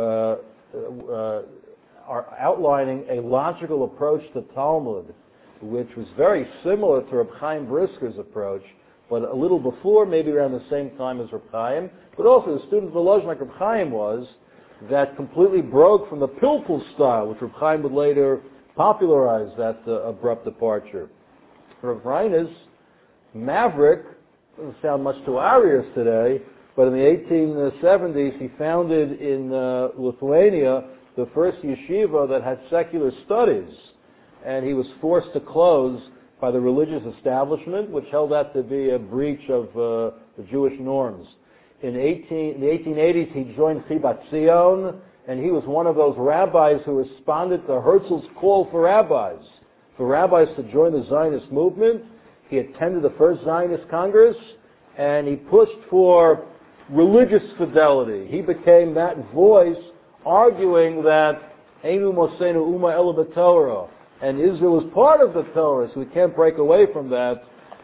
uh, are outlining a logical approach to Talmud, which was very similar to Reb Chaim Brisker's approach, but a little before, maybe around the same time as Reb Chaim, but also the student of Volozhin like Reb Chaim was, that completely broke from the Pilpul style, which Reb Chaim would later popularize that uh, abrupt departure. Reb Reines, maverick, doesn't sound much to our ears today, but in the eighteen seventies he founded in uh, Lithuania the first yeshiva that had secular studies, and he was forced to close by the religious establishment, which held that to be a breach of uh, the Jewish norms. In, eighteen, in the eighteen eighties, he joined Chibat Zion, and he was one of those rabbis who responded to Herzl's call for rabbis, for rabbis to join the Zionist movement. He attended the first Zionist Congress, and he pushed for religious fidelity. He became that voice arguing that Einu Mosenu Uma Ela B'Torah, and Israel is part of the Torah, so we can't break away from that.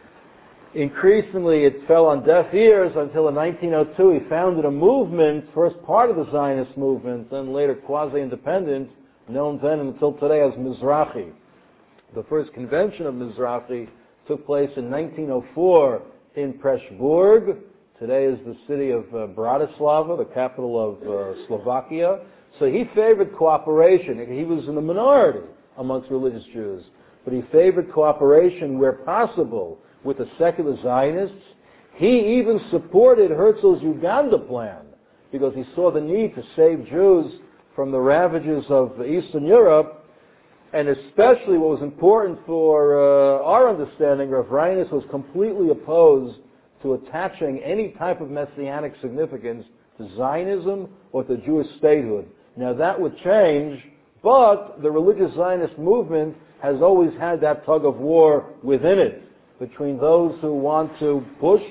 Increasingly, it fell on deaf ears until in nineteen oh two he founded a movement, first part of the Zionist movement, then later quasi-independent, known then until today as Mizrahi. The first convention of Mizrahi took place in nineteen oh four in Pressburg. Today is the city of uh, Bratislava, the capital of uh, Slovakia. So he favored cooperation. He was in the minority amongst religious Jews, but he favored cooperation where possible with the secular Zionists. He even supported Herzl's Uganda plan because he saw the need to save Jews from the ravages of Eastern Europe, and especially what was important for uh, our understanding, Rav Reines was completely opposed to attaching any type of messianic significance to Zionism or to Jewish statehood. Now that would change, but the religious Zionist movement has always had that tug of war within it, between those who want to push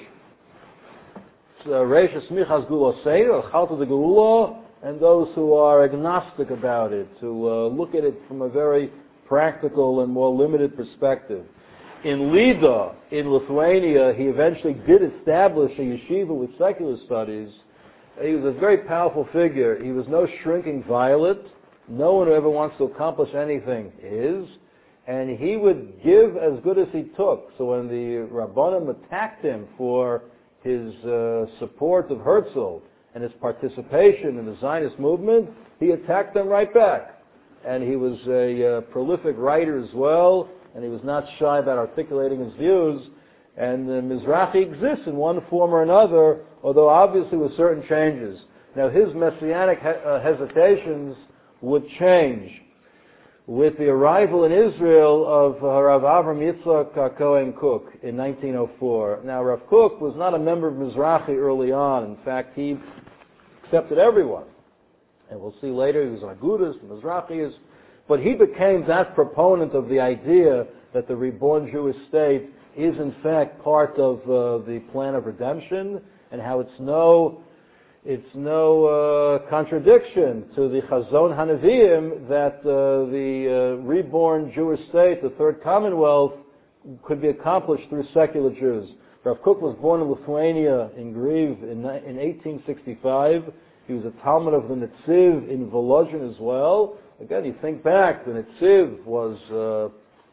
Reisha Smichas Guloseinu, Chalta de Geula, and those who are agnostic about it, to uh, look at it from a very practical and more limited perspective. In Lida, in Lithuania, he eventually did establish a yeshiva with secular studies. He was a very powerful figure. He was no shrinking violet. No one who ever wants to accomplish anything is. And he would give as good as he took. So when the Rabbanim attacked him for his uh, support of Herzl and his participation in the Zionist movement, he attacked them right back. And he was a uh, prolific writer as well, and he was not shy about articulating his views. And the Mizrahi exists in one form or another, although obviously with certain changes. Now his messianic he- uh, hesitations would change with the arrival in Israel of uh, Rav Avram Yitzchak Cohen Cook in nineteen oh four. Now Rav Cook was not a member of Mizrahi early on. In fact, he accepted everyone. And we'll see later he was an Agudist, a Mizrahi, but he became that proponent of the idea that the reborn Jewish state is in fact part of uh, the plan of redemption, and how it's no it's no uh, contradiction to the Chazon Hanavim that uh, the uh, reborn Jewish state, the Third Commonwealth, could be accomplished through secular Jews. Rav Kook was born in Lithuania, in Griv, in, in eighteen sixty-five. He was a Talmud of the Netziv in Volozhin as well. Again, you think back, the Netziv was uh,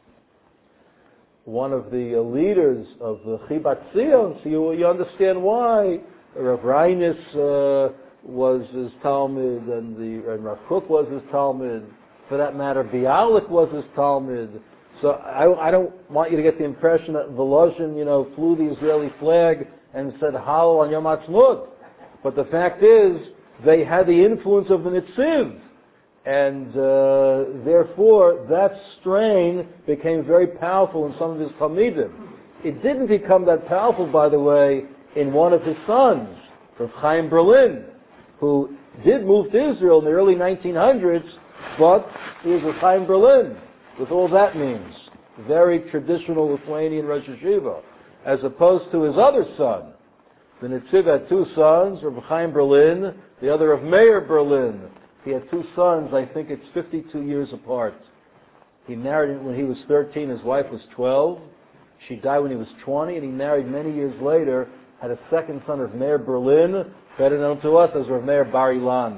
one of the uh, leaders of the Chibat Zion, so you, you understand why Rav Reines uh, was his Talmud, and, the, and Rav Kook was his Talmud. For that matter, Bialik was his Talmud. So I, I don't want you to get the impression that Volozhin, you know, flew the Israeli flag and said Hallel on Yom Ha'atzmaut. But the fact is, they had the influence of the Netziv. And uh, therefore, that strain became very powerful in some of his Talmidim. It didn't become that powerful, by the way, in one of his sons, Rav Chaim Berlin, who did move to Israel in the early nineteen hundreds, but he was Rav Chaim Berlin, with all that means. Very traditional Lithuanian Rosh Yeshiva, as opposed to his other son. The Netziv had two sons, Rav Chaim Berlin, the other of Meir Berlin. He had two sons, I think it's fifty-two years apart. He married when he was thirteen, his wife was twelve. She died when he was twenty, and he married many years later, had a second son of Meir Berlin, better known to us as Rav Meir Bar Ilan.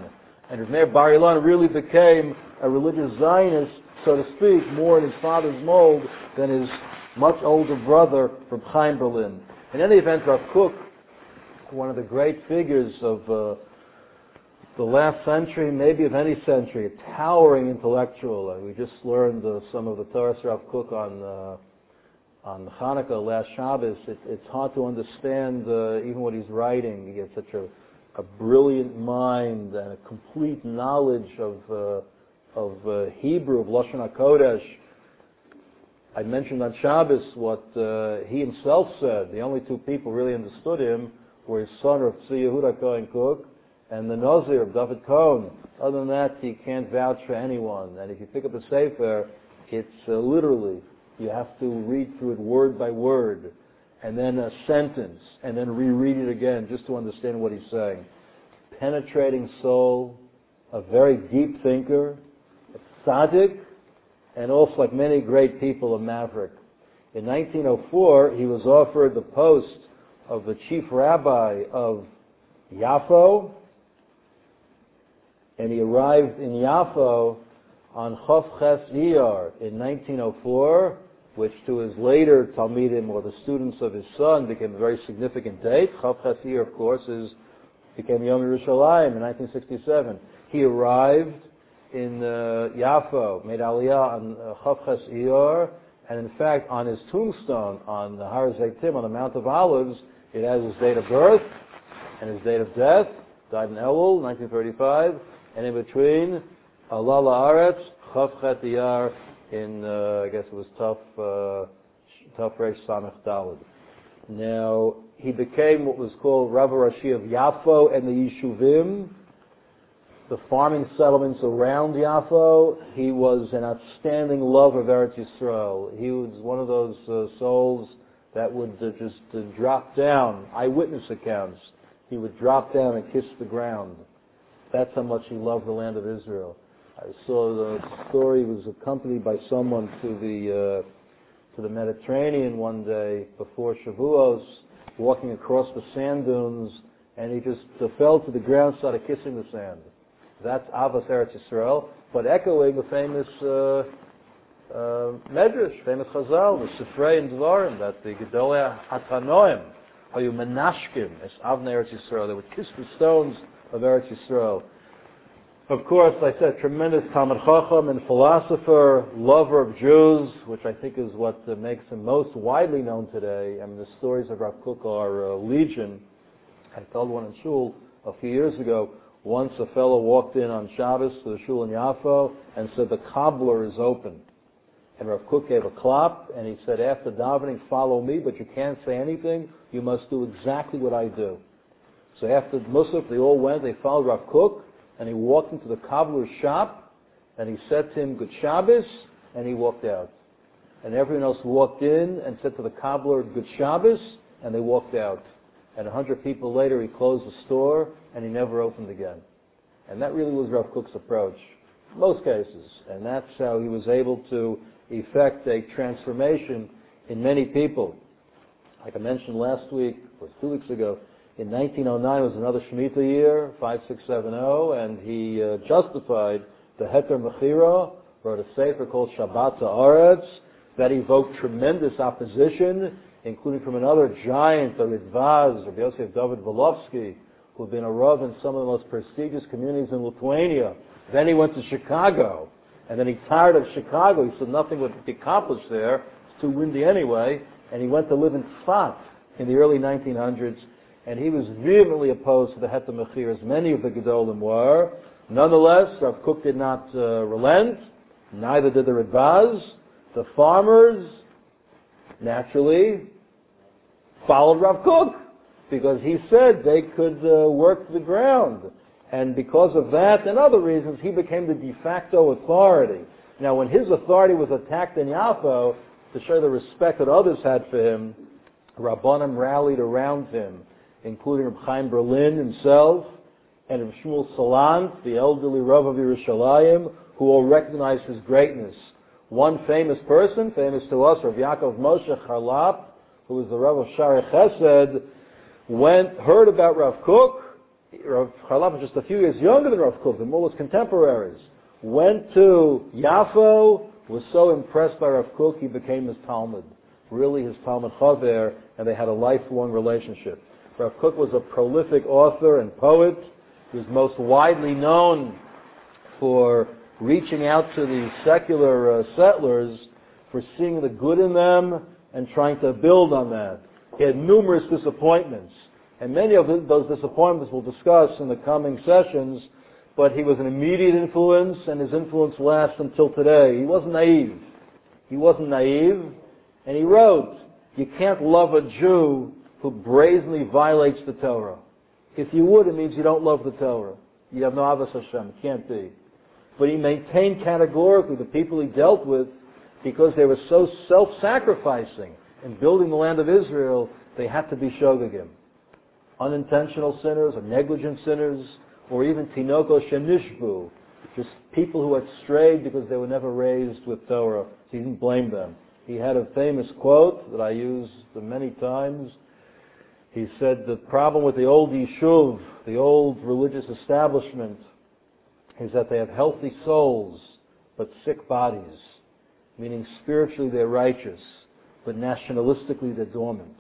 And Rav Meir Bar Ilan really became a religious Zionist, so to speak, more in his father's mold than his much older brother, Reb Chaim Berlin. In any event, Rav Kook, one of the great figures of uh, the last century, maybe of any century, a towering intellectual. Uh, we just learned uh, some of the Torah Rav Kook on uh, on Hanukkah last Shabbos. It, it's hard to understand uh, even what he's writing. He has such a, a brilliant mind and a complete knowledge of uh, of uh, Hebrew, of Lashon HaKodesh. I mentioned on Shabbos what uh, he himself said. The only two people really understood him were his son, Rav Tzvi Yehuda Cohen Cook, and the Nazir, David Cohen. Other than that, he can't vouch for anyone. And if you pick up a Sefer, it's uh, literally, you have to read through it word by word, and then a sentence, and then reread it again just to understand what he's saying. Penetrating soul, a very deep thinker, a tzaddik, and also, like many great people, a maverick. In nineteen oh four, he was offered the post of the chief rabbi of Yafo, and he arrived in Yafo on Chof Ches Iyar in nineteen oh four, which to his later Talmidim, or the students of his son, became a very significant date. Chof Ches Iyar, of course, is became Yom Yerushalayim in nineteen sixty-seven. He arrived in uh, Yafo, made Aliyah on uh, Chof Ches Iyar, and in fact, on his tombstone on the Har Zeitim, on the Mount of Olives, it has his date of birth and his date of death. Died in Elul, nineteen thirty-five, and in between, Allah La'aretz, Chof Chet Iyar, in, uh, I guess it was Taf, uh, Taf Reish Samech Daled. Now, he became what was called Rav Rashi of Yafo and the Yishuvim, the farming settlements around Yafo. He was an outstanding lover of Eretz Yisrael. He was one of those uh, souls that would uh, just uh, drop down, eyewitness accounts. He would drop down and kiss the ground. That's how much he loved the land of Israel. I saw the story. He was accompanied by someone to the uh, to the Mediterranean one day before Shavuos, walking across the sand dunes, and he just uh, fell to the ground, started kissing the sand. That's Avas Eretz Yisrael, but echoing the famous uh, uh, Medrash, famous Chazal, the Sifrei and Dvarim, that the Gedolei HaTanoim, Hayu Menashkim, es Avnei Eretz Yisrael, they would kiss the stones of Eretz Yisrael. Of course, like I said, tremendous Talmid Chacham and philosopher, lover of Jews, which I think is what uh, makes him most widely known today. I mean, the stories of Rav Kook are uh, legion. I told one in Shul a few years ago. Once a fellow walked in on Shabbos to the Shul in Yafo and said, the cobbler is open. And Rav Kook gave a clap, and he said, after davening, follow me, but you can't say anything. You must do exactly what I do. So after Musaf, they all went, they followed Rav Kook, and he walked into the cobbler's shop, and he said to him, Good Shabbos, and he walked out. And everyone else walked in and said to the cobbler, Good Shabbos, and they walked out. And a hundred people later, he closed the store, and he never opened again. And that really was Rav Kook's approach, in most cases. And that's how he was able to effect a transformation in many people. Like I mentioned last week, or two weeks ago, in nineteen oh nine was another Shemitah year, five six seven zero, and he uh, justified the Heter Mechira, wrote a sefer called Shabbat Haaretz, that evoked tremendous opposition, including from another giant, the Ridvaz, Rabbi Yosef David Volovsky, who had been a Rav in some of the most prestigious communities in Lithuania. Then he went to Chicago, and then he tired of Chicago. He said nothing would be accomplished there. It's too windy anyway. And he went to live in Tzfat in the early nineteen hundreds, and he was vehemently opposed to the Heter Mechir, as many of the Gedolim were. Nonetheless, Rav Kook did not uh, relent, neither did the Ridvaz. The farmers, naturally, followed Rav Kook, because he said they could uh, work the ground. And because of that and other reasons, he became the de facto authority. Now, when his authority was attacked in Yafo, to show the respect that others had for him, Rabbanim rallied around him, including Reb Chaim Berlin himself, and Reb Shmuel Salant, the elderly Rav of Yerushalayim, who all recognized his greatness. One famous person, famous to us, Rav Yaakov Moshe Charlap, who was the Rav of Shari Chesed, went, heard about Rav Kook, Rav Charlap, just a few years younger than Rav Kook, the Mullah's contemporaries, went to Yafo, was so impressed by Rav Kook, he became his Talmud, really his Talmud Chaver, and they had a lifelong relationship. Rav Kook was a prolific author and poet. He was most widely known for reaching out to the secular uh, settlers, for seeing the good in them and trying to build on that. He had numerous disappointments, and many of those disappointments we'll discuss in the coming sessions, but he was an immediate influence, and his influence lasts until today. He wasn't naive. He wasn't naive, and he wrote, you can't love a Jew who brazenly violates the Torah. If you would, it means you don't love the Torah. You have no Avos Hashem. It can't be. But he maintained categorically the people he dealt with, because they were so self-sacrificing in building the land of Israel, they had to be shogegim. Unintentional sinners, or negligent sinners, or even tinoko shenishbu, just people who had strayed because they were never raised with Torah. So he didn't blame them. He had a famous quote that I use many times. He said the problem with the old yishuv, the old religious establishment, is that they have healthy souls but sick bodies, meaning spiritually they're righteous, but nationalistically they're dormant.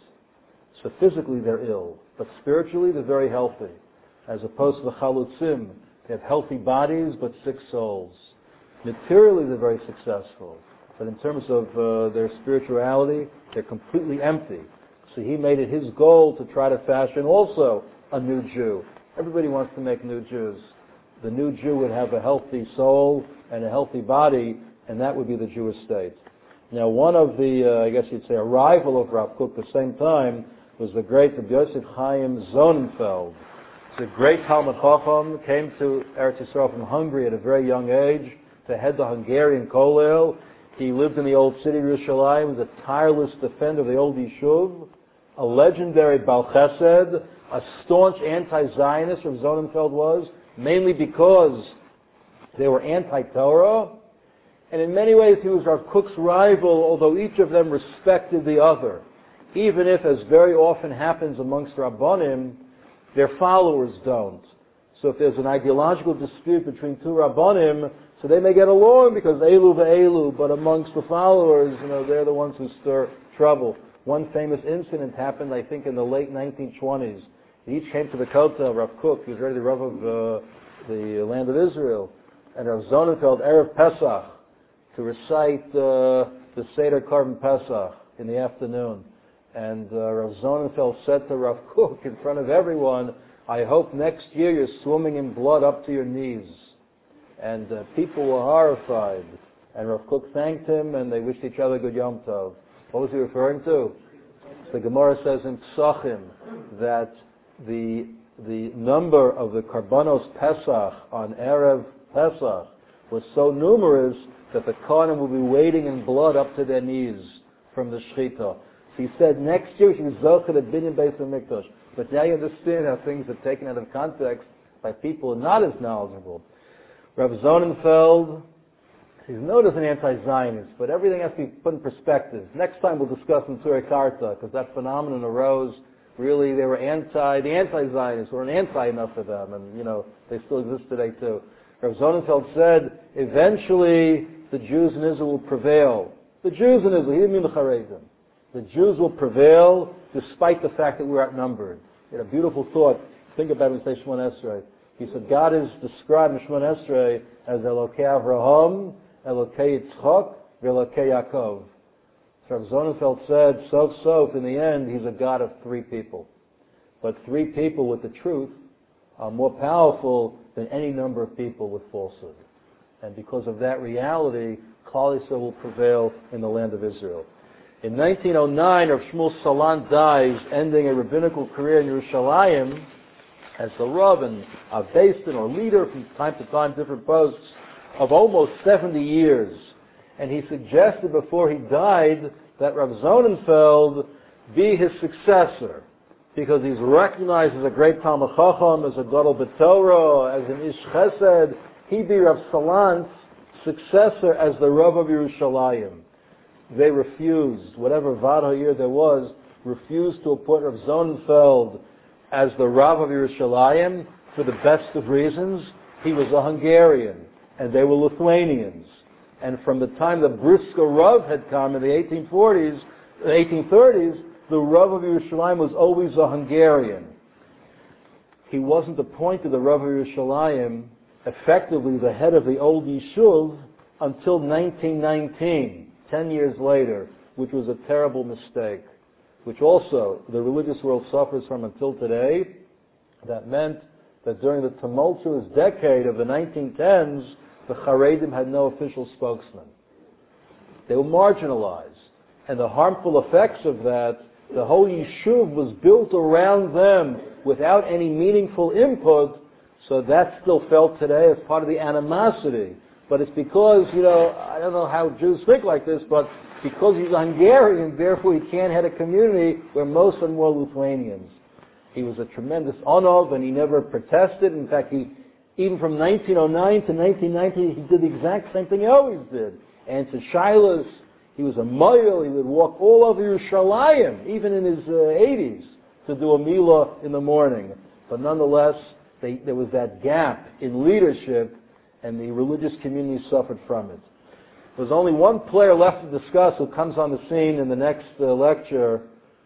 So physically they're ill, but spiritually they're very healthy. As opposed to the chalutzim, they have healthy bodies but sick souls. Materially they're very successful, but in terms of uh, their spirituality, they're completely empty. So he made it his goal to try to fashion also a new Jew. Everybody wants to make new Jews. The new Jew would have a healthy soul and a healthy body, and that would be the Jewish state. Now, one of the, uh, I guess you'd say, a rival of Rav Kook at the same time was the great Rabbi Yosef Chaim Sonnenfeld. The great Talmud Chacham, came to Eretz Yisrael from Hungary at a very young age to head the Hungarian Kollel. He lived in the old city of Yerushalayim, was a tireless defender of the old Yishuv, a legendary Baal Chesed, a staunch anti-Zionist, Rav Sonnenfeld was, mainly because they were anti-Torah. And in many ways he was Rav Kook's rival, although each of them respected the other. Even if, as very often happens amongst Rabbanim, their followers don't. So if there's an ideological dispute between two Rabbanim, so they may get along because Elu ve'elu, but amongst the followers, you know, they're the ones who stir trouble. One famous incident happened, I think, in the late nineteen twenties. They each came to the Kotel, Rav Kook, he was already the Rav of uh, the land of Israel, and Rav Sonnenfeld, Erev Pesach, to recite uh, the Seder Korban Pesach in the afternoon. And uh, Rav Sonnenfeld said to Rav Kook in front of everyone, I hope next year you're swimming in blood up to your knees. And uh, people were horrified. And Rav Kook thanked him, and they wished each other good Yom Tov. What was he referring to? So the Gemara says in Psachim that the the number of the Karbanos Pesach on Erev Pesach was so numerous that the Kohanim will be wading in blood up to their knees from the Shechita. He said next year we should be Zocheh at Binyan Beis HaMikdash. But now you understand how things are taken out of context by people not as knowledgeable. Rav Sonnenfeld, he's known as an anti-Zionist, but everything has to be put in perspective. Next time we'll discuss in Tzurei Karta, because that phenomenon arose. Really, they were anti, the anti-Zionists were an anti enough of them, and, you know, they still exist today too. Rav Sonnenfeld said, eventually the Jews in Israel will prevail. The Jews in Israel, he didn't mean the Charedim. The Jews will prevail despite the fact that we're outnumbered. He had a beautiful thought. Think about it when you say Shemon Esrei. He said, God is described in Shemon Esrei as Elokei Avraham, Elokei Yitzchak, Elokei Yaakov. So Rav Sonnenfeld said, so, so, in the end, he's a God of three people. But three people with the truth are more powerful than any number of people with falsehood. And because of that reality, Klal Yisrael will prevail in the land of Israel. In nineteen oh nine, Rav Shmuel Salant dies, ending a rabbinical career in Yerushalayim as the Rav and a Beis Din or leader from time to time, different posts, of almost seventy years. And he suggested before he died that Rav Sonnenfeld be his successor, because he's recognized as a great Talmud Chacham, as a Gadol B'Torah, as an Ish Chesed. He be Rav Salant's successor as the Rav of Yerushalayim. They refused, whatever Vad HaYir there was, refused to appoint Rav Sonnenfeld as the Rav of Yerushalayim, for the best of reasons. He was a Hungarian, and they were Lithuanians. And from the time the Brisker Rav had come in the eighteen forties, eighteen thirties, the Rav of Yerushalayim was always a Hungarian. He wasn't appointed the Rav of Yerushalayim, effectively the head of the old Yishuv, until nineteen nineteen, ten years later, which was a terrible mistake, which also the religious world suffers from until today. That meant that during the tumultuous decade of the nineteen tens, the Haredim had no official spokesman. They were marginalized. And the harmful effects of that, the whole Yishuv was built around them without any meaningful input, so that's still felt today as part of the animosity. But it's because, you know, I don't know how Jews think like this, but because he's Hungarian, therefore he can't head a community where most of them were Lithuanians. He was a tremendous onov, and he never protested. In fact, he, even from nineteen oh nine to nineteen ninety, he did the exact same thing he always did. Answered shilas. He was a moyel. He would walk all over Yerushalayim, even in his uh, eighties, to do a milah in the morning. But nonetheless, they, there was that gap in leadership, and the religious community suffered from it. There's only one player left to discuss who comes on the scene in the next uh, lecture,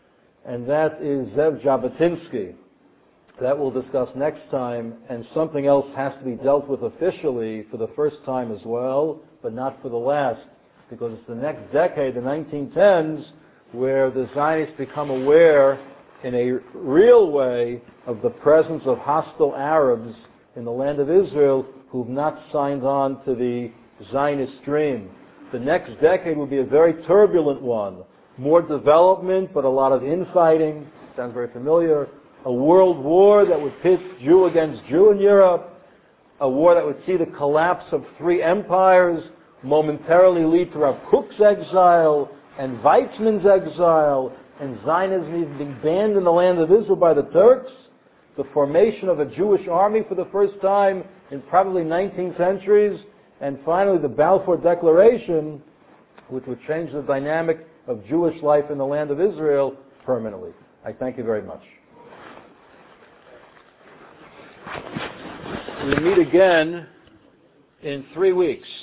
and that is Zev Jabotinsky. That we'll discuss next time, and something else has to be dealt with officially for the first time as well, but not for the last, because it's the next decade, the nineteen tens, where the Zionists become aware in a real way of the presence of hostile Arabs in the land of Israel who've not signed on to the Zionist dream. The next decade will be a very turbulent one. More development, but a lot of infighting. Sounds very familiar. A world war that would pit Jew against Jew in Europe. A war that would see the collapse of three empires, momentarily lead to Rav Kook's exile, and Weizmann's exile, and Zionism even being banned in the land of Israel by the Turks. The formation of a Jewish army for the first time in probably nineteen centuries. And finally, the Balfour Declaration, which would change the dynamic of Jewish life in the land of Israel permanently. I thank you very much. We meet again in three weeks.